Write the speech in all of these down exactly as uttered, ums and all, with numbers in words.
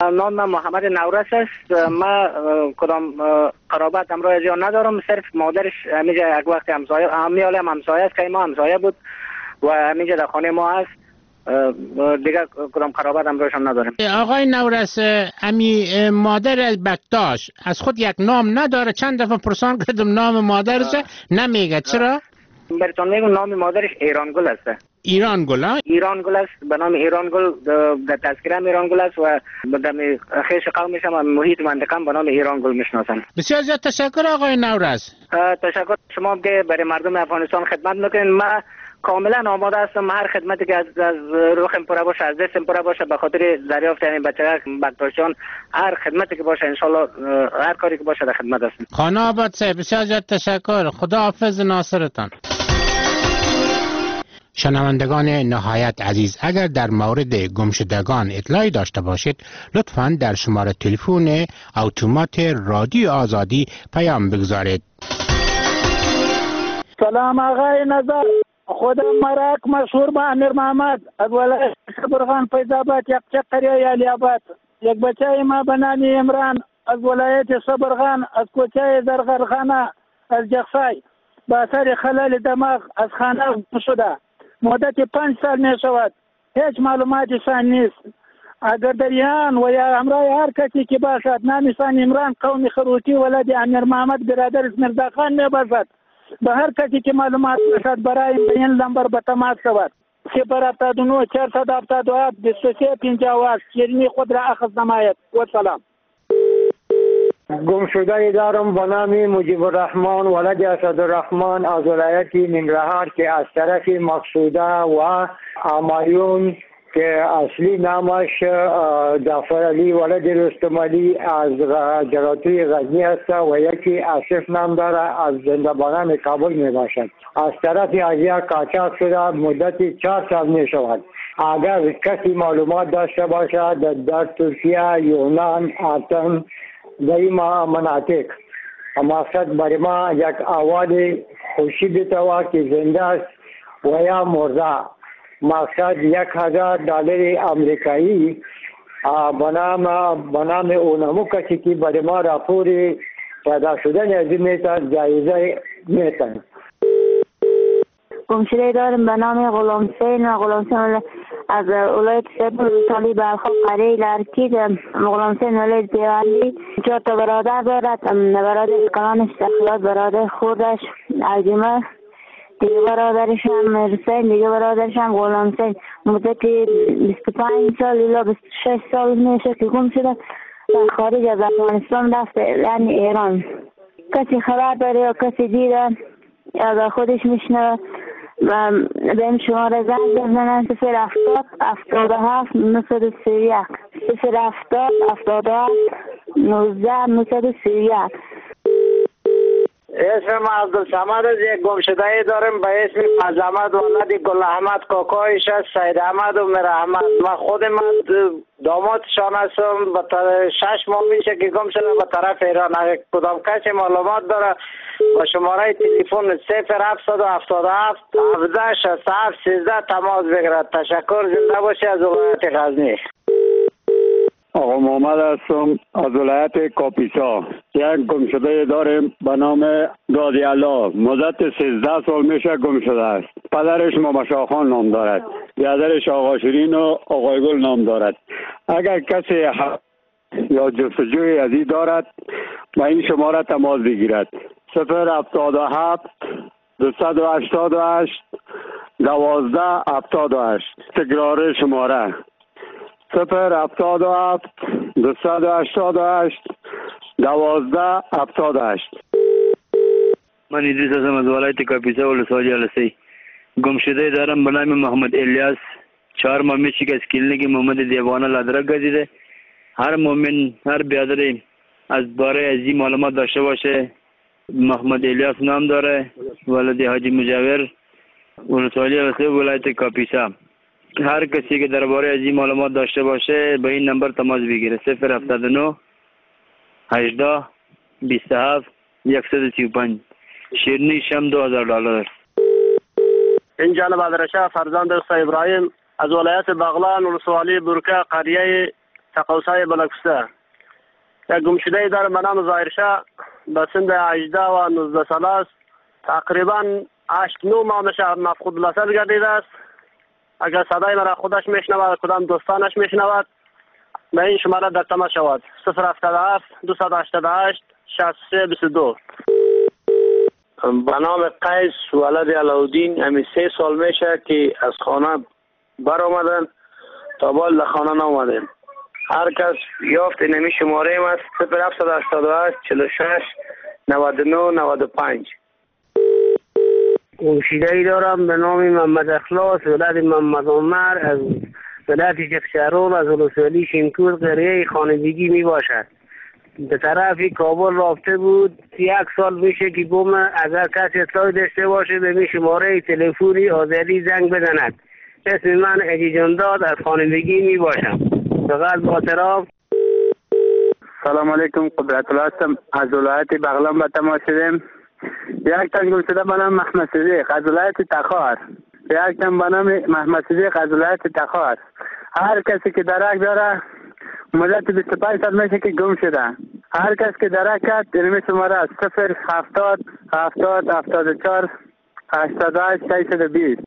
نام من محمد نورس است. من کدام قرابت امروز از یا ندارم، صرف مادرش همیشه یک وقت همسایه همیاله هم همسایه است که ما همسایه بود و همیشه در خانه ما است. دیگه کدام قرابت امروز هم نداریم. آقای نورس، امی مادر بکتاش از خود یک نام نداره؟ چند دفعه پرسان کردم نام مادرش نمیگه، چرا؟ براتون میگم نام مادرش ایرانگل است. ایرانگل ها؟ ایرانگل است، به نام ایرانگل در تذکره ایرانگل است و در خیش قومش هم محیط منطقه به نام ایرانگل میشناسن. بسیار زیاد تشکر آقای نورس. تشکر شما که برای مردم افغانستان خدمت میکنین. من کاملا آماده هستم، هر خدمتی که از از روحم پره باشه، از دستم پره باشه به خاطر دریافت این بچه‌ها بکتاشان، هر خدمتی که باشه ان شاء الله هر کاری که باشه در خدمت هستم. خانه آباد صاحب بسیار زیاد تشکر. خدا حافظ ناصرتان. شنوندگان نهایت عزیز، اگر در مورد گمشدگان اطلاعی داشته باشید لطفاً در شماره تلفن اتومات رادیو آزادی پیام بگذارید. سلام آقای نظر، خودم مراک مشهور به امیر محمد از ولایت شبرغان فیض‌آباد یک قریه علی آباد. یک بچه ما به نام عمران از ولایت شبرغان از کوچه زرغرخانه از جخسای با اثر خلل دماغ از خانه شده. مدت پنج سال می شود، هیچ معلوماتشان نیست. اگر در ایران و یا همراه هر کسی که باشد نامشان عمران قومی خروتی ولد امیر محمد برادر اسمیرزا خان می باشد، به هر کسی که معلومات باشد برای این نمبر به تماس شود. صفر هفتاد و نه چهارصد هفتاد و هفت بیست و سه پنجاه و هشت. شیرینی خود را اخذ نماید. و سلام. گم شده دارم به نام مجیب الرحمن ولد اسدالرحمن از ولایت ننگرهار که از طرف مقصوده و همایون که اصلی نامش جعفر علی ولد رستم علی از جراتوی غزنی است و یکی آصف نام داره از زنده‌بانان کابل می باشد. از طرف ازیا قاچاق شده مدت چهار سال می شود. اگر کسی معلومات داشته باشد در ترکیه، یونان، آتن در این مناطق مقصد برای ما یک احوال خوشی بتوا که زنده است و یا مرده، مقصد یک هزار دلار امریکایی بنام بنام اونمو کسی که برای ما راپور پیدا شدن از این میتن جایزه میتن. گمشده دارم به نام غلام حسین. غلام حسین از ولایت سالی برخواب قریه لرکی. غلام حسین ولایت دیوالی. چهار تا برادر دارد، برادر کلانش تخیلات، برادر خوردش عجیمه، دیگه برادرش هم حسین، دیگه برادرش هم غلام حسین. مدت بیست و پنج سال الی بیست و شش سال میشه که گم شده در خارج از افغانستان رفته، یعنی ایران. کسی خبر داره یا کسی دیده یا خودش میشنه و به این شماره زنگ بزنن صفر هفتاد هفتاد و هفت نهصد و سی و یک صفر هفتاد هفتاد و هفت نوزده نهصد و سی و یک. اسم عبدالصمد از یک گمشده دارم به اسم فضل احمد ولد گل احمد، کاکایش است سید احمد و میر احمد. من خود من دامادشان هستم. به شش ماه میشه که گم شده به طرف ایران. اگر کدام کسی معلومات داره با شماره تلفن صفر هفتصد و هفتاد و هفت هفده شصت و هفت سیزده تماس بگیرد. تشکر. زنده باشی. از ولایت غزنی. آقا محمد هستم از ولایت کاپیسا. یک گمشده داریم به نام دادی الله. مدت سیزده سال میشه گم شده است. پدرش ماما خان نام دارد، برادرش آقا شیرین و آقای گل نام دارد. اگر کسی یا جستجوی از این دارد با این شماره تماس بگیرد. صفر هفتاد و هفت دویست و هشتاد و هشت دوازده هفتاد و هشت. تکرار شماره صفر هفتاد و هفت دویست و هشتاد و هشت دوازده هفتاد و هشت. من ادریس هستم از ولایت کاپیسا ولسوالی علسی. گمشده دارم به نام محمد الیاس. چهار ماه میشه که از کلینیک محمد دیوانه لادرک گزیده. هر مومن هر بیادری از باره از این معلومات داشته باشه. محمد الیاس نام داره، ولد حاجی مجاور ولسوالی علسی ولایت کاپیسا. هر کسی که درباره از این معلومات داشته باشه به این نمبر تماس بگیره. صفر هفتاد و نه هجده بیست و هفت صد و سی و پنج. شیرینی شم دو هزار دلار. این جانب عبدالرشید فرزند دوست ابراهیم از ولایت بغلان ولسوالی برکه قریه تقوسای بلکسته. یک گمشده دارم به نام ظاهرشاه به سن هجده و نوزده ساله است. تقریبا هشت نو ماه میشه مفقود الاصل گردیده است. اگر صدای مرا خودش میشنود کدام دوستانش میشنود به این شماره در تماس شود. صفر هفتاد و هفت دویست و هشتاد و هشت شصت و سه بیست و دو. به نام قیس ولد علاودین. همین سه سال میشه که از خانه بر آمدن تا بال در خانه نامدن. هر کس یافت نمی شماره ایم است صفر هفت هشت هشت چهل و شش نود و نه نود و پنج. گمشده ای دارم به نام محمد اخلاص ولد محمد عمر از ولایت جفشارون از ولسوالی شینکور قریه خانگی می باشد. به طرف کابل رابطه بود. یک سال میشه که بوم اگر کسی اطلاعی داشته باشه به می شماره تلفنی آذری زنگ بزند. اسم من ادی جانداد از خانگی می باشم. فقط با احترام. سلام علیکم، قدرت الله هستم از ولایت بغلان به تماس شدیم. یک تن گمشده به نام محمد صدیق از ولایت تخار. یک تن به نام محمد صدیق از ولایت تخار. هر کسی که درک داره مدت بیست و پنج سال میشه که گم شده. هر کس که درک کرد اینمی شماره است صفر هفتاد هفتاد هفتاد و چهار هشتاد و هشت ششصد و بیست.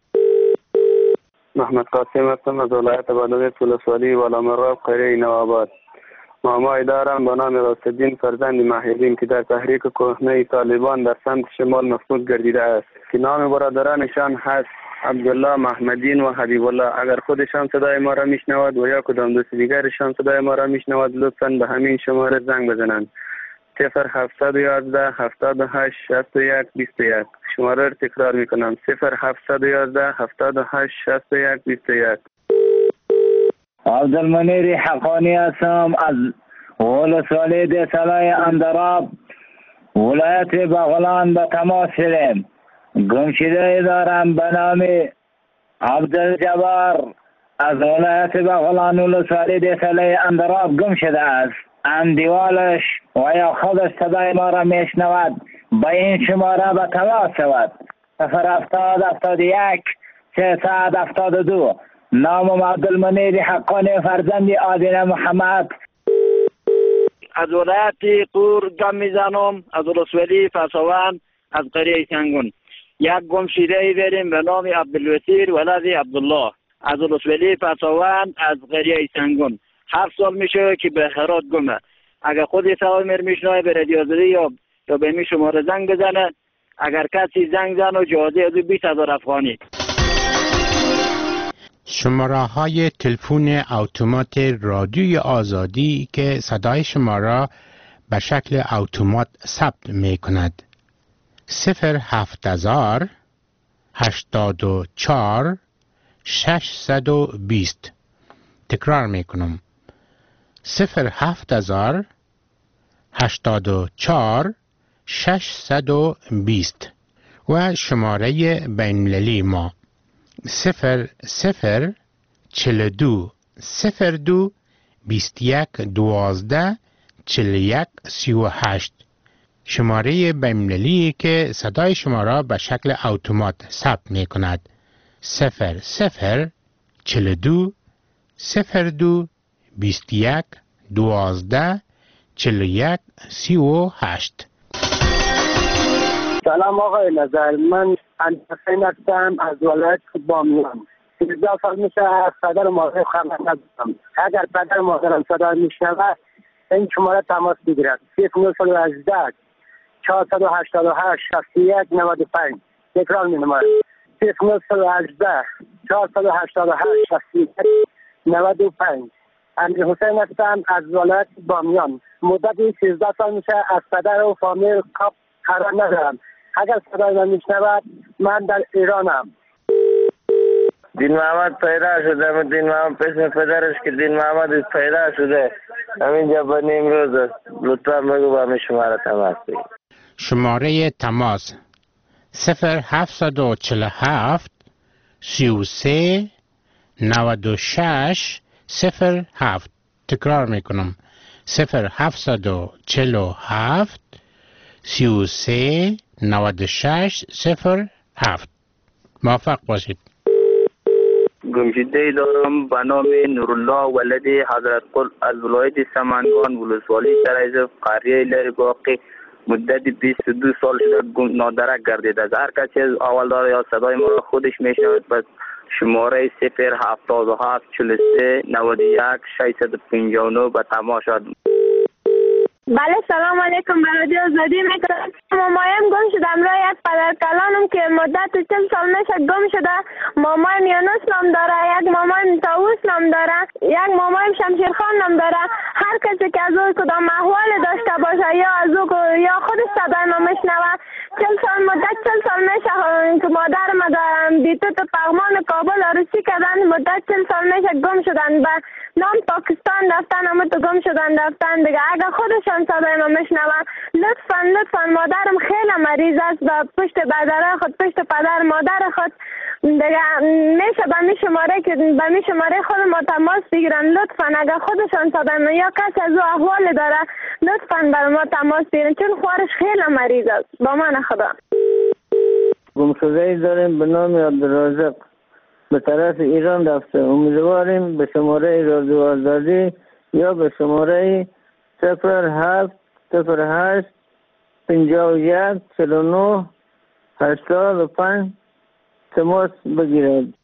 محمد قاسم هستم از ولایت بادغیس ولسوالی والامراب قریه نوآباد. مامای دارم به نام راسدین فرزند محیدین که در تحریک کهنه طالبان در سمت شمال مفقود گردیده است که نام برادرانشان هست عبدالله، محمدین و حبیب الله. اگر خودشان صدای ما را میشنود و یا کدام دوست دیگرشان صدای ما را میشنود لطفاً به همین شماره زنگ بزنند صفر هفتصد و یازده هفتاد و هشت شصت و یک بیست و یک. شماره را تکرار میکنم صفر هفتصد و یازده هفتاد و هشت شصت و یک بیست و یک. عبدالمنیر حقانی هستم از ولسوالی دیسلای اندراب ولایت بغلان به تماس شدیم. گمشده دارم به نام عبدالجبار از ولایت بغلان ولسوالی دیسلای اندراب گم شده است. اندیوالش و یا خودش صدای ما را میشنود به این شماره به تماس شود صفر هفتاد هفتاد و یک سیصد هفتاد و دو. نامم عبدالمنیر حقانی فرزند آدین محمد. از ولایت قور گم میزنم از ولسوالی فسوان از قریه سنگون. یک گمشده ای داریم به نام عبدالوسیر ولد عبدالله از ولسوالی فسوان از قریه سنگون. هفت سال میشه که به خیرات گمه. اگر خودی صدای مر میشنوه به رادیو آزادی یا یا به می شماره زنگ بزنه. اگر کسی زنگ زنه و جوازی از بیست هزار افغانی. شماره های تلفن اتومات رادیوی آزادی که صدای شما را به شکل اتومات ثبت می کند صفر هفت هزار هشتاد و چهار ششصد و بیست. تکرار می کنم صفر هفت هزار هشتاد و چهار ششصد و بیست و شماره بین‌المللی ما صفر صفر چل دو صفر دو بیست یک دوازده چل یک سی و هشت. شماره بین‌المللی که صدای شما را به شکل اتومات ثبت می کند صفر صفر چل دو صفر دو بیست یک دوازده چل یک سی و هشت. سلام آقای نظر، من انتفین هستم از ولایت بامیان. سیزده سال میشه از پدر و مادر خبر ندارم. اگر پدر و مادرم صدا میشنود این شماره تماس بگیرد صفر نه صد و هجده چهارصد و هشتاد و هشت شصت و یک نود و پنج. تکرار مینمایم صفر نه صد و هجده چهارصد و هشتاد و هشت شصت و یک نود و پنج. امیر حسین هستم از ولایت بامیان. مدت سیزده سال میشه از پدر و فامیل کاپ خبر ندارم. اگر صدای من میشنود من در ایرانم. دین محمد پیدا شده. دین محمد پسر پدرش که دین محمد پیدا شده همینجا به نیمروز است. لطفا بگو با همین شماره تماس بگیر. شماره تماس صفر هفتصد و چهل و هفت سی و سه نود و شش صفر هفت. تکرار میکنم صفر هفتصد و چهل و هفت سی و سه نود و شش صفر هفت. موفق باشید. گمشده دارم به نام نورالله ولد حضرت قل از ولایت سمنگان ولسوالی سرایزف قریه لری باقی مدت بیست و دو سال شده گم نادرک گردیده است. هر کسی از اول داره یا صدای ما را خودش میشنود پس شماره صفر هفتاد و هفت چهل و سه نود و یک ششصد و پنجاه و نه به تماس شد. بله سلام علیکم برادر آزادی میکنم. مامایم گم شده امرای یک پدر کلانم که مدت چل سال میشه گم شده. مامایم یانوس نام داره، یک مامایم تاووس نام داره، یک مامایم شمشیرخان نام داره. هر کسی که از او کدام احوال داشته باشه یا از او یا خودش صدای ما میشنوه. چل سال مدت چل سال میشه که مادر ما دارم بیتوت پغمان کابل عروسی کردن. مدت چل سال میشه گم شدن به نام پاکستان رفتن، اما تو گم شدن رفتن دیگه. اگر خودشان صدای ما میشنون لطفا لطفا مادرم خیلی مریض است و پشت بدر خود پشت پدر مادر خود دیگه میشه به می شماره که به می شماره خود ما تماس بگیرن. لطفا اگر خودشان صدای ما یا کسی از او احوال داره لطفا بر ما تماس بگیرن چون خوارش خیلی مریض است. با من خدا. گم شده داریم به نام عبدالرازق به طرف ایران رفته. امیدواریم به شماره رادیو آزادی یا به شماره صفر هفت صفر هشت پنجاه و یک چهل و نه هشتاد و پنج تماس بگیرد.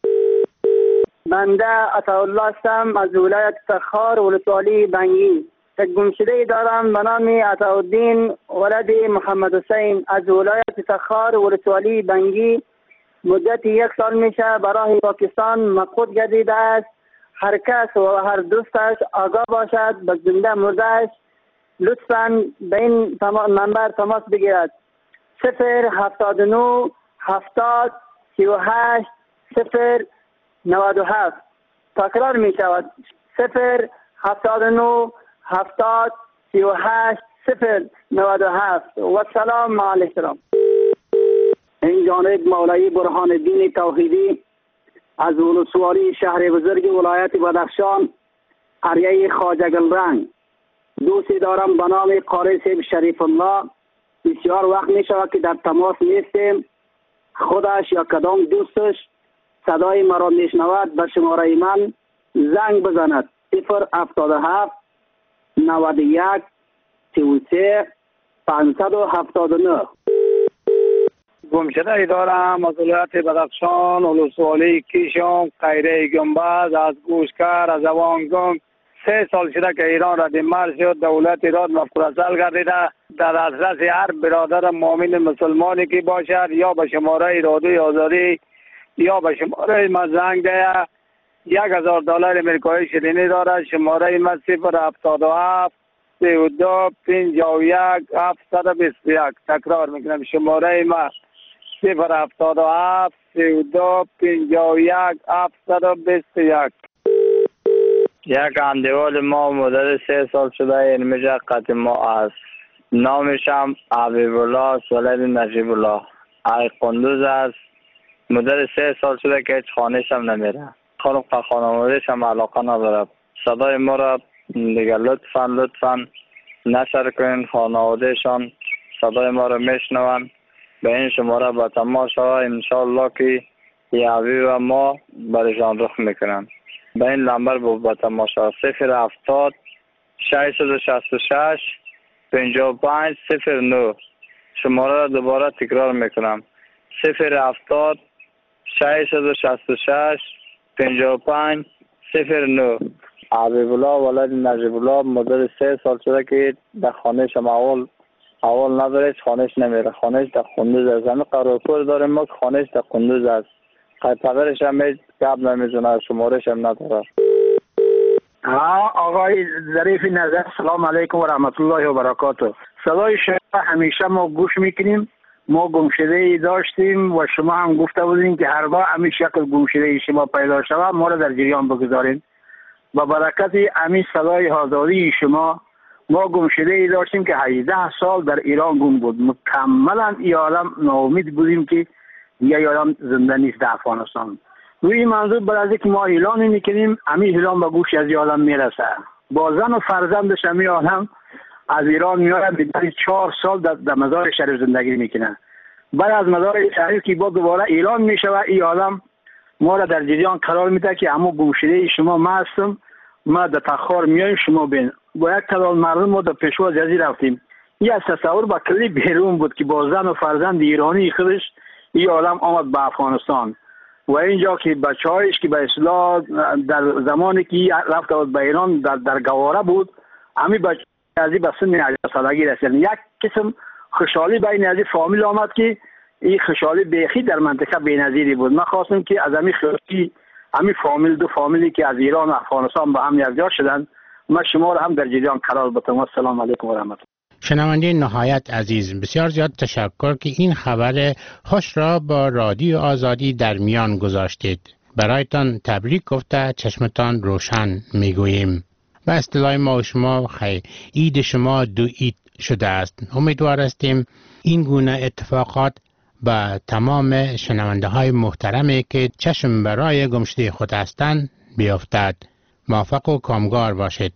بنده عطاالله هستم از ولایت تخار ولسوالی بنگی. یک گمشده دارم به نام عطاالدین ولد محمد حسین از ولایت تخار ولسوالی بنگی. مدت یک سال میشه برای پاکستان مفقود گردیده است. هر کس و هر دوستش آگاه باشد به زنده مردهش لطفاً به این منبر تماس بگیرد. صفر هفتاد و نه هفتاد سی و هشت صفر نود و هفت. تکرار می شود صفر هفتاد و نه هفتاد سی و هشت صفر نود و هفت. و سلام علیکم. این جانب مولوی برهان الدین توحیدی از ولسوالی شهر بزرگ ولایت بدخشان قریه خواجه گلرنگ. دوستی دارم به نام قاری صاحب شریف الله. بسیار وقت می شود که در تماس نیستیم. خودش یا کدام دوستش صدای مرا میشنود به شماره من زنگ بزند. صفر هفتاد و هفت نود و یک سی و سه پانصد و هفتاد و نه. گمشده دارم از ولایت بدخشان ولسوالی کیشم قیره گنبز از گوشکر از اوانگم. سه سال شده که ایران را دیمار شد. دولت ایران مفرسل گردیده. در دسترس هر برادر مؤمن مسلمانی که باشد یا به شماره رادیوی آزادی یا به شماره ما زنگ ده. یک هزار دلار امریکایی شیرینی دارد. شماره ما صفر هفتاد و هفت سی و دو پنجاه و یک هفتصد و بیست و یک. تکرار میکنم شماره ما صفر هفتاد و هفت سی و دو پنجاه و یک هفتصد و بیست و یک. یک اندیوال ما مدت سه سال شده این میشه قطع ما است. نامشم حبیب الله ولد نجیب الله ای قندوز است. مدت سه سال شده که هیچ خانهش هم نمیره. خانم و خانوادهش هم علاقه نداره. صدای ما را دیگه لطفا لطفا نشر کنین. خانوادهشان صدای ما را میشنون به این شماره با تماس شود. انشاءالله که یه حبیب ما برشان رخ میکنن. به این نمبر با تماس شود. صفر هفتاد ششصد و شصت و شش پنجاه و پنج صفر نه. شماره را دوباره تکرار میکنم. صفر هفتاد ششصد و شصت و شش پنجاه و پنج صفر نه. حبیب الله ولد نجیب الله مدت سه سال شده که در خانهش هم اول اول نداره. خانهش نمیره. خانهش در قندوز است. همه قرارپور داریم ما که خانهش در قندوز است. خطرش هم هیچ گپ نمیزنه. شمارش هم نداره. ها آقای ظریف نظر سلام علیکم و رحمت الله و برکاته. صدای شما همیشه ما گوش میکنیم. ما گمشده ای داشتیم و شما هم گفته بودین که هرگاه همین شکل گمشده ای شما پیدا شود ما را در جریان بگذارین. با برکت همین صدای آزادی شما ما گمشده ای داشتیم که هجده سال در ایران گم بود. مکملا ای عالم ناامید بودیم که دیگه یادم زنده نیست در افغانستان. روی منظور بر از که ما اعلان میکنیم همین اعلان به گوش از عالم میرسه. با زن و فرزندش همین عالم از ایران میاد بیداری چهار سال در, در مزار شریف زندگی میکنه. بعد از مزار شریف که با دوباره اعلان میشه و این عالم ما را در جریان قرار میده که اما گمشده شما ما هستم، ما در تخار میایم شما بین. با یک تعداد مردم ما در پیشواز جزی رفتیم. این از تصور با کلی بیرون بود که با زن و فرزند ایرانی خودش این آدم آمد به افغانستان و اینجا که بچه‌هایش که به اصطلاح در زمانی که رفت بود به ایران در در گواره بود، همین بچه از این به سن هجده سالگی رسید. یک قسم خوشحالی بین از این فامیل آمد که این خوشحالی بیخی در منطقه بی‌نظیری بود. من خواستم که از همین خوشی همین فامیل دو فامیلی که از ایران و افغانستان با هم یکجا شدن ما شما را هم در جریان قرار بدم. السلام علیکم و رحمت الله. شنونده نهایت عزیز، بسیار زیاد تشکر که این خبر خوش را با رادیو آزادی در میان گذاشتید. برایتان تبریک گفته چشمتان روشن میگوییم. و اصطلاح ما و شما خیر عید شما دو عید شده است. امیدوار هستیم این گونه اتفاقات با تمام شنونده های محترمی که چشم برای گمشده خود هستند بیفتد. موفق و کامگار باشید.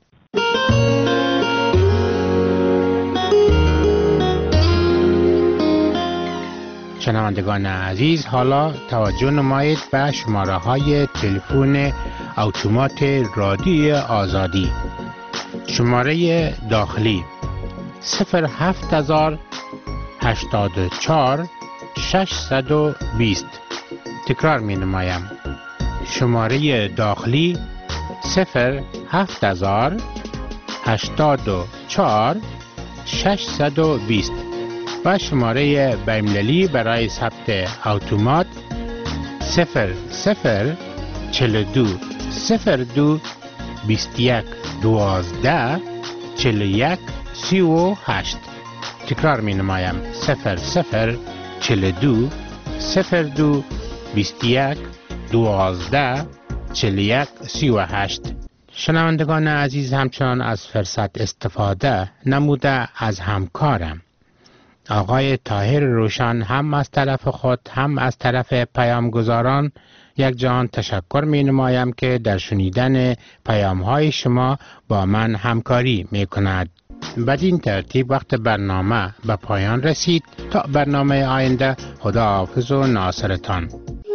شنوندگان عزیز، حالا توجه نمایید به شماره های تلفن اتومات رادیو آزادی. شماره داخلی صفر هفت هزار هشتاد و چهار ششصد و بیست. تکرار می نمایم. شماره داخلی صفر هفت هزار هشتاد و چهار ششصد و بیست و شماره بین‌المللی برای ثبت اتومات صفر صفر چهل و دو صفر دو بیست و یک دوازده چهل و یک سی و هشت. تکرار می نمایم. صفر صفر چهل و دو صفر دو بیست و یک دوازده چهل و یک سی و هشت. شنوندگان عزیز، همچنان از فرصت استفاده نموده از همکارم آقای طاهر روشن هم از طرف خود هم از طرف پیامگزاران یک جهان تشکر می نمایم که در شنیدن پیام های شما با من همکاری می کند. بدین ترتیب وقت برنامه به پایان رسید. تا برنامه آینده، خدا حافظ و ناصرتان.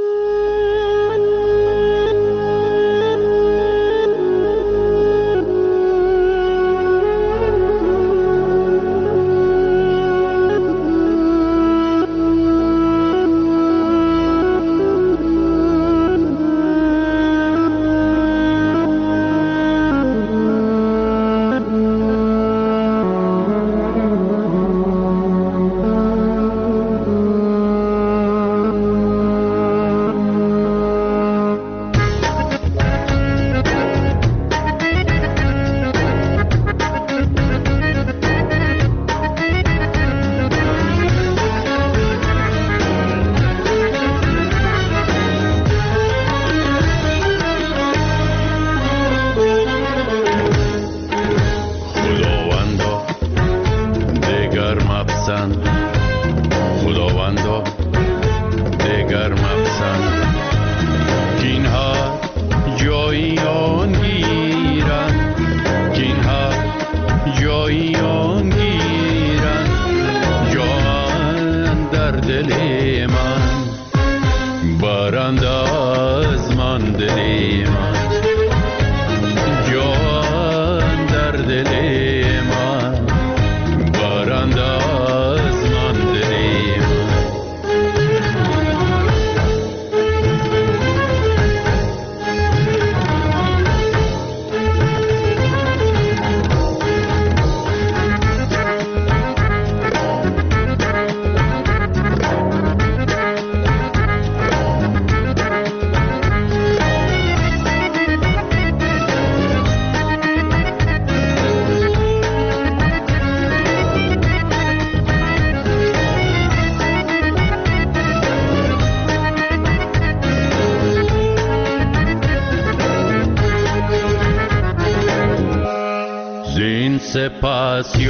سپس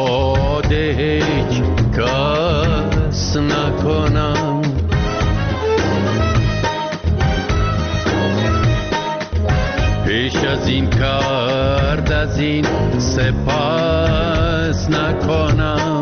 یاد هیچ کس نکنم، پیش از این کرد از این سپس نکنم.